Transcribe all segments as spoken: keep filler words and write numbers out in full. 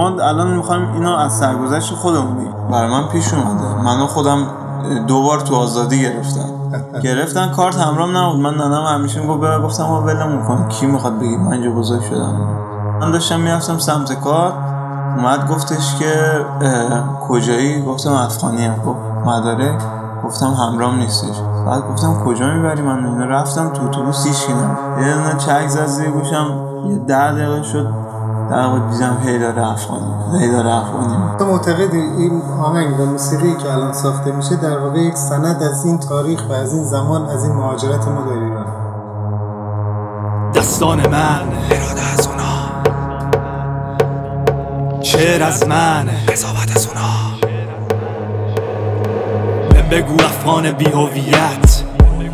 ما الان میخوایم اینو از سرگذشت خودمون بگیم. برای من پیش اومده، منو خودم دو بار تو آزادی گرفتن گرفتن کارت همراهم نبود. من ننم همیشه میگفت ببر، گفتم ما ولمون کن، کی میخواد بگی من اینجا بزرگ شدم. من داشتم میرفتم سمت کار، اومد گفتش که کجایی؟ گفتم افغانی ام. گفت مدارک؟ گفتم همراهم نیستش. بعد گفتم کجا میبری من؟ اینو رفتم تو اتوبوس هیچ کی نبود. یه دونه چک زد زیر گوشم، یه ده دقیقه شد در واقع دیدم هیدر افغانی. هیدر افغانی. تو معتقدی این آهنگ و موسیقی که الان ساخته میشه در واقع یک سند از این تاریخ و از این زمان، از این مهاجرت ما در ایران؟ دستان من اراده از اونا، شعر از من قضاوت از اونا. بگو افغان بی هویت،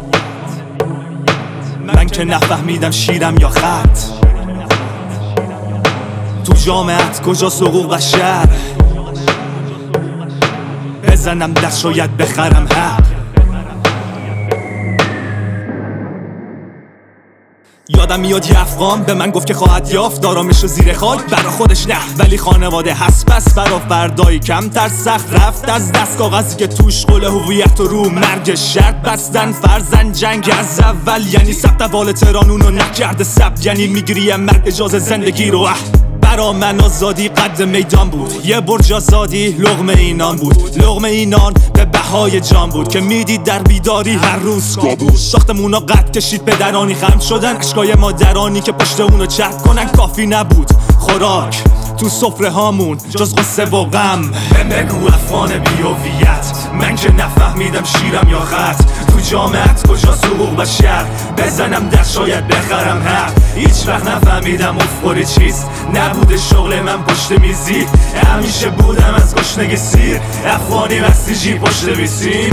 من که نفهمیدم شیرم یا خط. تو جامعت کجا حقوق بشر؟ بزنم دست شاید بخرم حق. یادم میاد یه افغان به من گفت که خواهد یافت آرامش و زیر خاک. برا خودش نه ولی خانواده هست، پس برا فردایی کمتر سخت رفت از دست. کاغذی که توش قول هویت و رو مرگ شرط بستن. فرزن جنگ از اول یعنی ثبت اول تهران اونو نکرده ثبت، یعنی میگیری مرگ اجازه زندگی رو. برا من آزادی قد میدان بود، یه برج آزادی لقمه اینان بود. لقمه اینان به بهای جان بود که میدید در بیداری هر روز کابوس. ساختمونا قد کشید پدرانی خم شدن، اشکای مادرانی که پشت اونو چرک کنن. کافی نبود خوراک تو سفره هامون جز غصه و غم. بگو افغان بی هویت، من که نفهمیدم شیرم یا خط. تو جامعت کجا حقوق بشر؟ بزنم در شاید بخرم حق. هیچ وقت نفهمیدم افقوری چیست، نبوده شغل من پشت میزی. همیشه بودم از گشنگی سیر، افغانی بسیجی پشت بیسیم.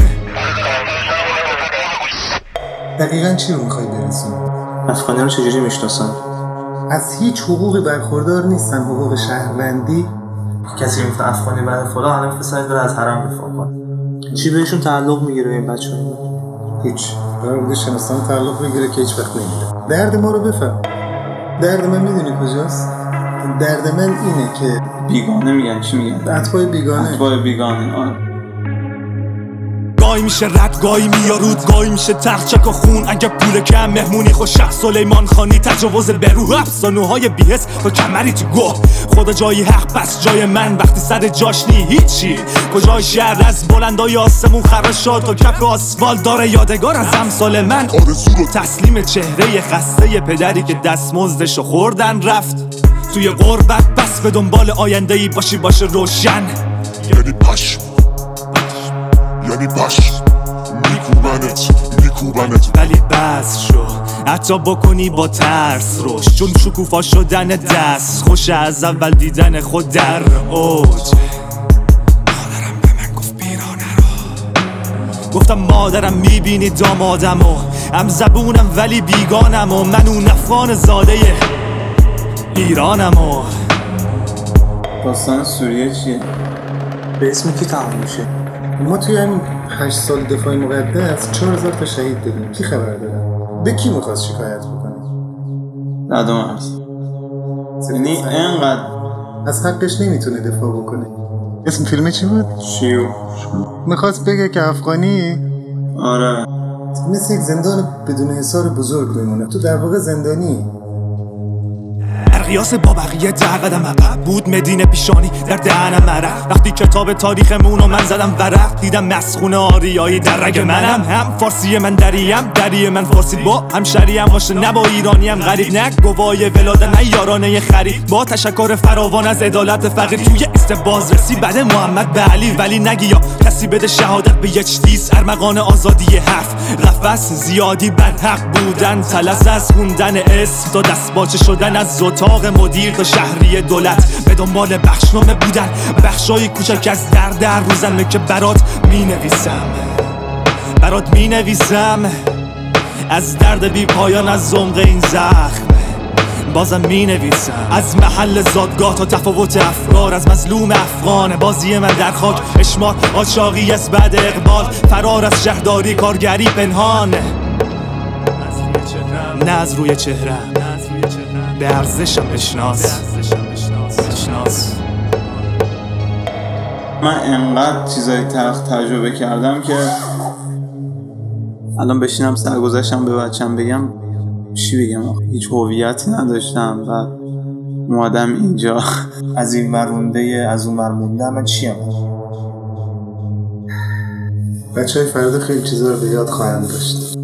دقیقاً چی رو میخوای برسونی؟ افغانی رو چجوری میشناسن؟ از هیچ حقوقی برخوردار نیستن، حقوق شهروندی. کسی میگفت افغانی بعد خدا همه پسر داره از حرم دفاع کنه. چی بهشون تعلق میگیره این بچه‌ها؟ هیچ. قرار بوده شناسان تعلق بگیره که هیچ وقت نمیره. درد ما رو بفهم. درد من میدونی کجاست؟ درد من اینه که بیگانه میگن. چی میگن؟ اتباع بیگانه. اتباع بیگانه. آه. گاهی میشه رد گاهی میارود، گاهی میشه تخچک و خون. اگه پول کم مهمونی خوشخ سلیمان خانی. تجاوز به روح افسانوهای بی‌حس تا کمری تو گوه. خدا جایی حق پس جای من وقتی سر جاش نی هیچی. کجای شهر از بلندای آسمون خراشات تا کف آسفالت داره یادگار از امثال من. آرزو رو تسلیم چهره خسته پدری که دستمزدشو خوردن رفت توی غربت. بس به دنبال آینده‌ای باشی باشه روشن، یعنی پشم، یعنی پشم میکوبنت میکوبنت. ولی بس شو حتی بکنی با ترس روش، چون شکوفا شدن دست خوش از اول دیدن خود در اوج. مادرم به من گفت بیرانه رو، گفتم مادرم میبینی دامادم و هم زبونم ولی بیگانم و من اون افغان زاده ایرانم. و داستان سوریه چیه؟ به اسم کی تمام میشه؟ ما توی همین هشت سال دفاع مقدس چهار هزار تا شهید دادیم. کی خبر داره؟ به کی میخواست شکایت بکنه؟ رد و مرز. یعنی اینقدر از حقش نمیتونه دفاع بکنه. اسم فیلم چی بود؟ شیو. میخواست بگه که افغانی آره مثل یک زندان بدون حصار بزرگ بمونه. تو در واقع زندانی. قیاس با بقیه ده قدم عقب بود مدینه پیشانی در دهنم عرق. وقتی کتاب تاریخمون رو من زدم ورق، دیدم مسخون آریایی در رگ منم. هم فارسی من دریم، دری من فارسی با هم شریم باشه نه با ایرانی هم غریب. نه گواهی ولاده نه یارانه خرید. با تشکر فراوان از عدالت فقیر توی است بازرسی بعد محمد به علی. ولی نگی یا کسی بده شهادت به یک چیز، ارمغان آزادی حرف. قفس زیادی بر حق بودن، تلس از خوندن اسم تا دست باچه شدن از اتاق مدیر تا شهری دولت. به دنبال بخشنامه بودن، بخشای کوچک از درد هر روزمه که برات می نویسم برات می نویسم از درد بی پایان، از عمق این زخم بازم می نویسم. از محل زادگاه تا تفاوت افکار، از مظلوم افغان بازی من در خاک. اشمار آشاقی از بعد اقبال، فرار از شهرداری کارگری پنهان. نه از روی چهرم به ارزشم بشناس. من انقدر چیزای تلخ تجربه کردم که الان بشینم سرگذشتم به بچم بگم چی بگم آخه هیچ هویتی نداشتم و اومدم اینجا از این مرمونده از اون مرمونده من چیم؟ بچه های فردا خیلی چیزا رو به یاد خواهند داشت.